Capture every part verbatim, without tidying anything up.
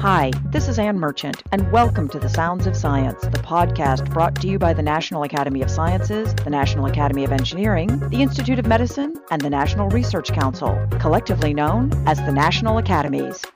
Hi, this is Ann Merchant, and welcome to The Sounds of Science, the podcast brought to you by the National Academy of Sciences, the National Academy of Engineering, the Institute of Medicine, and the National Research Council, collectively known as the National Academies.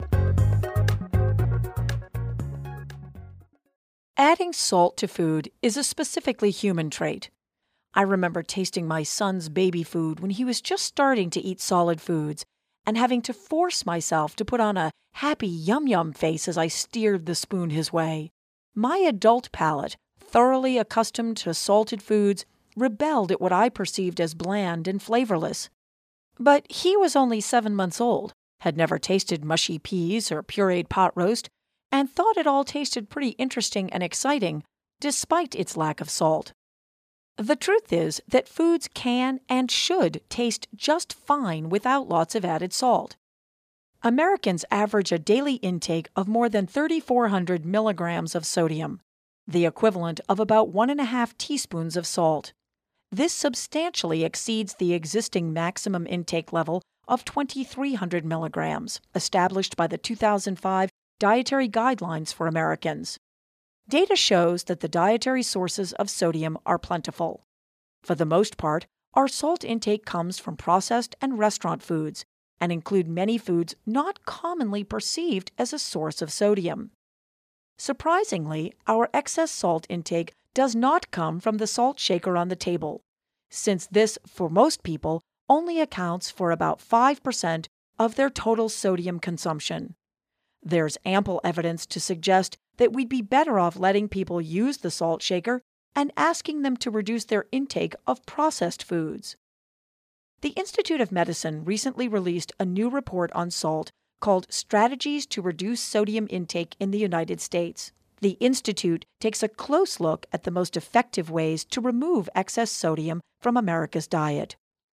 Adding salt to food is a specifically human trait. I remember tasting my son's baby food when he was just starting to eat solid foods and having to force myself to put on a happy yum-yum face as I steered the spoon his way. My adult palate, thoroughly accustomed to salted foods, rebelled at what I perceived as bland and flavorless. But he was only seven months old, had never tasted mushy peas or pureed pot roast, and thought it all tasted pretty interesting and exciting, despite its lack of salt. The truth is that foods can and should taste just fine without lots of added salt. Americans average a daily intake of more than three thousand four hundred milligrams of sodium, the equivalent of about one and a half teaspoons of salt. This substantially exceeds the existing maximum intake level of two thousand three hundred milligrams, established by the two thousand five Dietary Guidelines for Americans. Data shows that the dietary sources of sodium are plentiful. For the most part, our salt intake comes from processed and restaurant foods and include many foods not commonly perceived as a source of sodium. Surprisingly, our excess salt intake does not come from the salt shaker on the table, since this, for most people, only accounts for about five percent of their total sodium consumption. There's ample evidence to suggest that we'd be better off letting people use the salt shaker and asking them to reduce their intake of processed foods. The Institute of Medicine recently released a new report on salt called Strategies to Reduce Sodium Intake in the United States. The Institute takes a close look at the most effective ways to remove excess sodium from America's diet.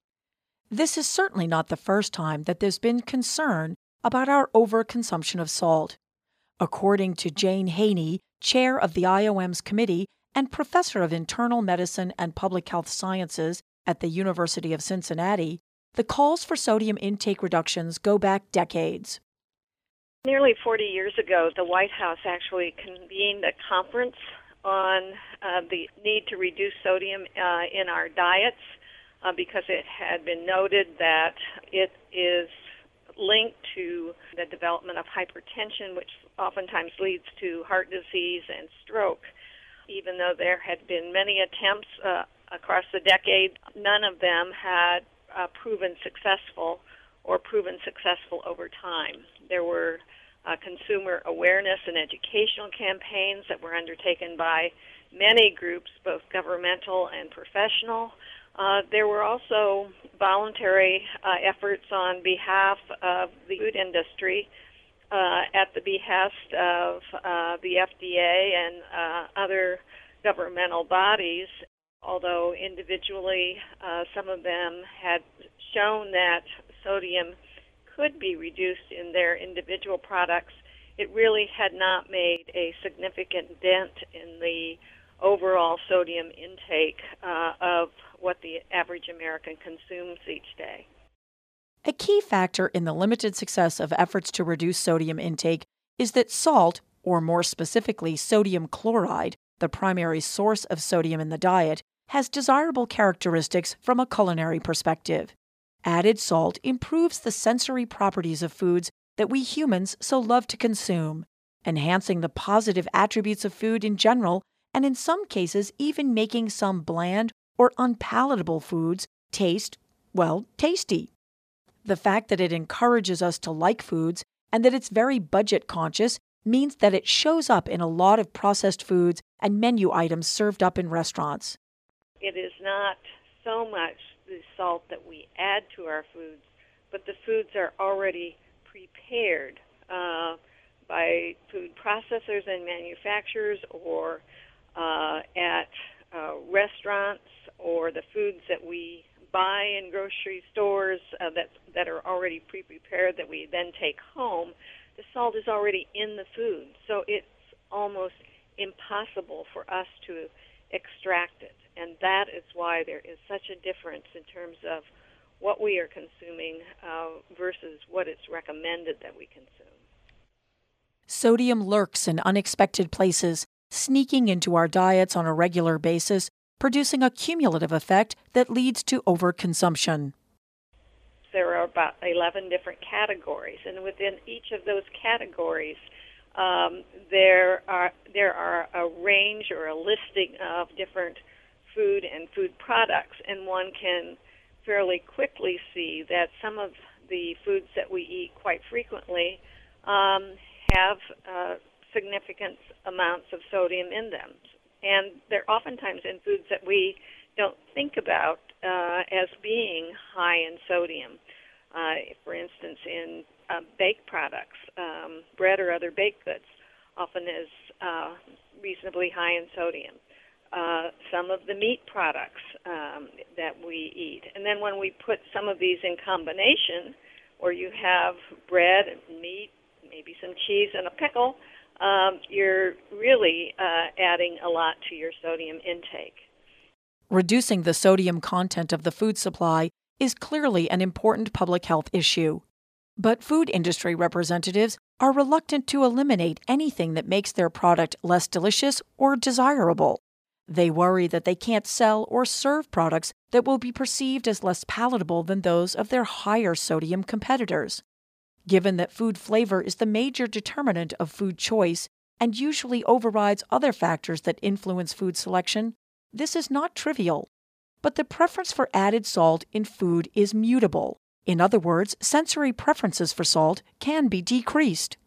This is certainly not the first time that there's been concern about our overconsumption of salt. According to Jane Haney, chair of the I O M's committee and professor of internal medicine and public health sciences at the University of Cincinnati, the calls for sodium intake reductions go back decades. Nearly forty years ago, the White House actually convened a conference on uh, the need to reduce sodium uh, in our diets uh, because it had been noted that it is linked to the development of hypertension, which oftentimes leads to heart disease and stroke. Even though there had been many attempts uh, across the decade, none of them had uh, proven successful or proven successful over time. There were uh, consumer awareness and educational campaigns that were undertaken by many groups, both governmental and professional. Uh, there were also voluntary uh, efforts on behalf of the food industry uh, at the behest of uh, the F D A and uh, other governmental bodies, although individually uh, some of them had shown that sodium could be reduced in their individual products. It really had not made a significant dent in the overall sodium intake uh, of what the average American consumes each day. A key factor in the limited success of efforts to reduce sodium intake is that salt, or more specifically sodium chloride, the primary source of sodium in the diet, has desirable characteristics from a culinary perspective. Added salt improves the sensory properties of foods that we humans so love to consume, enhancing the positive attributes of food in general, and in some cases even making some bland or unpalatable foods taste, well, tasty. The fact that it encourages us to like foods and that it's very budget conscious means that it shows up in a lot of processed foods and menu items served up in restaurants. It is not so much the salt that we add to our foods, but the foods are already prepared uh, by food processors and manufacturers or uh, at uh, restaurants, or the foods that we buy in grocery stores uh, that that are already pre-prepared that we then take home. The salt is already in the food, so it's almost impossible for us to extract it. And that is why there is such a difference in terms of what we are consuming uh, versus what it's recommended that we consume. Sodium lurks in unexpected places, sneaking into our diets on a regular basis, producing a cumulative effect that leads to overconsumption. There are about eleven different categories, and within each of those categories, um, there are there are a range or a listing of different food and food products, and one can fairly quickly see that some of the foods that we eat quite frequently um, have uh, significant amounts of sodium in them. And they're oftentimes in foods that we don't think about uh, as being high in sodium. Uh, for instance, in uh, baked products, um, bread or other baked goods often is uh, reasonably high in sodium. Uh, some of the meat products um, that we eat. And then when we put some of these in combination, or you have bread and meat, maybe some cheese and a pickle, um, you're really uh, adding a lot to your sodium intake. Reducing the sodium content of the food supply is clearly an important public health issue. But food industry representatives are reluctant to eliminate anything that makes their product less delicious or desirable. They worry that they can't sell or serve products that will be perceived as less palatable than those of their higher sodium competitors. Given that food flavor is the major determinant of food choice and usually overrides other factors that influence food selection, this is not trivial. But the preference for added salt in food is mutable. In other words, sensory preferences for salt can be decreased.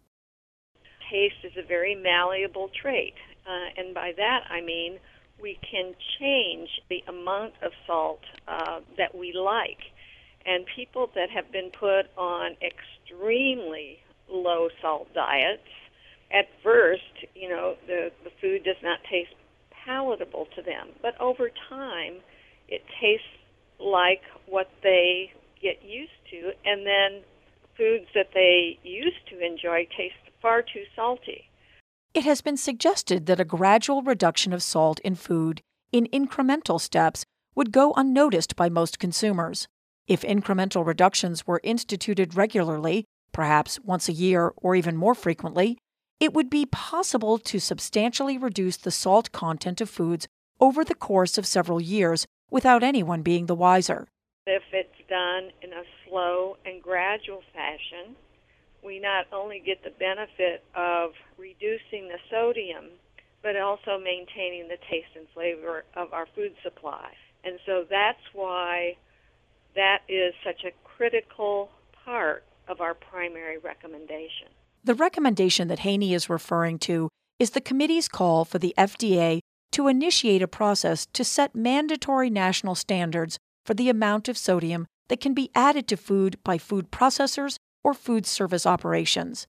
Taste is a very malleable trait, uh, and by that I mean we can change the amount of salt uh, that we like. And people that have been put on extremely low salt diets, at first, you know, the, the food does not taste palatable to them. But over time, it tastes like what they get used to, and then foods that they used to enjoy taste far too salty. It has been suggested that a gradual reduction of salt in food in incremental steps would go unnoticed by most consumers. If incremental reductions were instituted regularly, perhaps once a year or even more frequently, it would be possible to substantially reduce the salt content of foods over the course of several years without anyone being the wiser. If it's done in a slow and gradual fashion, we not only get the benefit of reducing the sodium, but also maintaining the taste and flavor of our food supply. And so that's why that is such a critical part of our primary recommendation. The recommendation that Haney is referring to is the committee's call for the F D A to initiate a process to set mandatory national standards for the amount of sodium that can be added to food by food processors or food service operations.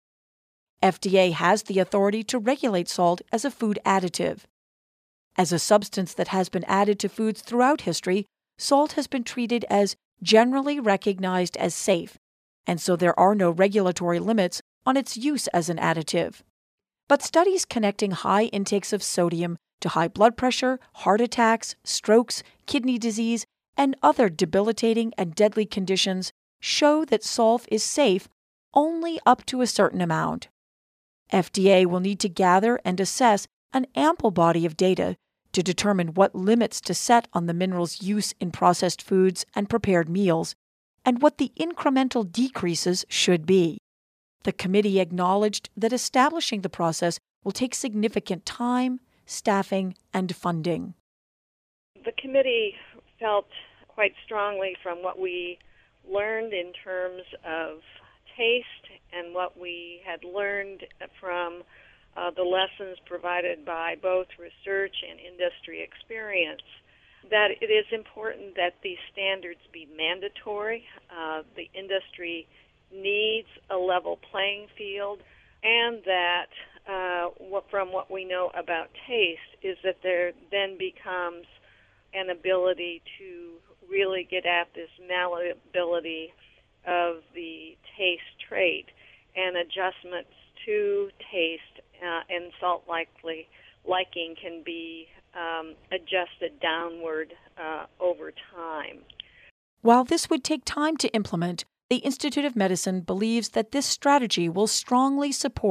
F D A has the authority to regulate salt as a food additive. As a substance that has been added to foods throughout history, salt has been treated as generally recognized as safe, and so there are no regulatory limits on its use as an additive. But studies connecting high intakes of sodium to high blood pressure, heart attacks, strokes, kidney disease, and other debilitating and deadly conditions show that salt is safe only up to a certain amount. F D A will need to gather and assess an ample body of data to determine what limits to set on the mineral's use in processed foods and prepared meals, and what the incremental decreases should be. The committee acknowledged that establishing the process will take significant time, staffing, and funding. The committee felt quite strongly from what we learned in terms of taste and what we had learned from uh, the lessons provided by both research and industry experience, that it is important that these standards be mandatory. Uh, the industry needs a level playing field, and that uh, what, from what we know about taste is that there then becomes an ability to really get at this malleability of the taste trait, and adjustments to taste uh, and salt likely liking can be um, adjusted downward uh, over time. While this would take time to implement, the Institute of Medicine believes that this strategy will strongly support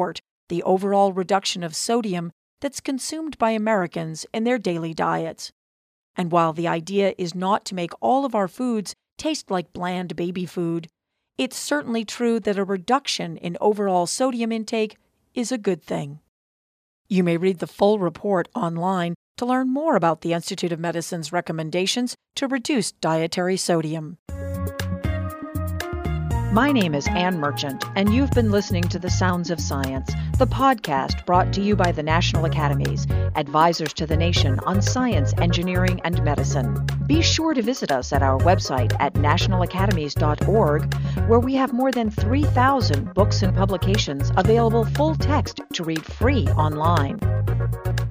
the overall reduction of sodium that's consumed by Americans in their daily diets. And while the idea is not to make all of our foods taste like bland baby food, it's certainly true that a reduction in overall sodium intake is a good thing. You may read the full report online to learn more about the Institute of Medicine's recommendations to reduce dietary sodium. My name is Ann Merchant, and you've been listening to The Sounds of Science, the podcast brought to you by the National Academies, advisors to the nation on science, engineering, and medicine. Be sure to visit us at our website at national academies dot org, where we have more than three thousand books and publications available full text to read free online.